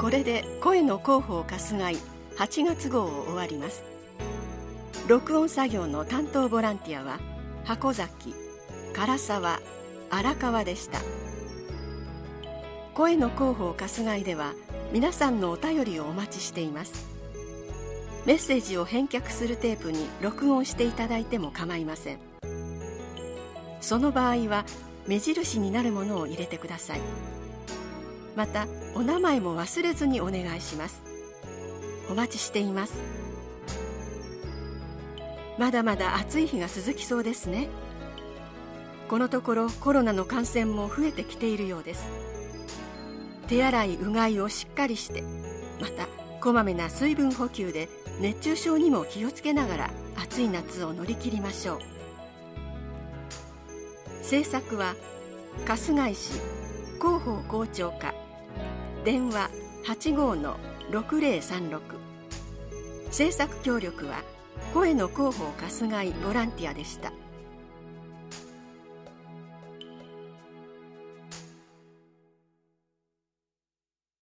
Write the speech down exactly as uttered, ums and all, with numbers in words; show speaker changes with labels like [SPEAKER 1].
[SPEAKER 1] これで声の広報春日井はちがつ号を終わります。録音作業の担当ボランティアは箱崎、唐沢、荒川でした。声の広報春日井では皆さんのお便りをお待ちしています。メッセージを返却するテープに録音していただいても構いません。その場合は目印になるものを入れてください。またお名前も忘れずにお願いします。お待ちしています。まだまだ暑い日が続きそうですね。このところコロナの感染も増えてきているようです。手洗い、うがいをしっかりして、またこまめな水分補給で熱中症にも気をつけながら暑い夏を乗り切りましょう。制作は春日井市広報広聴課、電話 はちごーのろくぜろさんろく。制作協力は声の広報春日井ボランティアでした。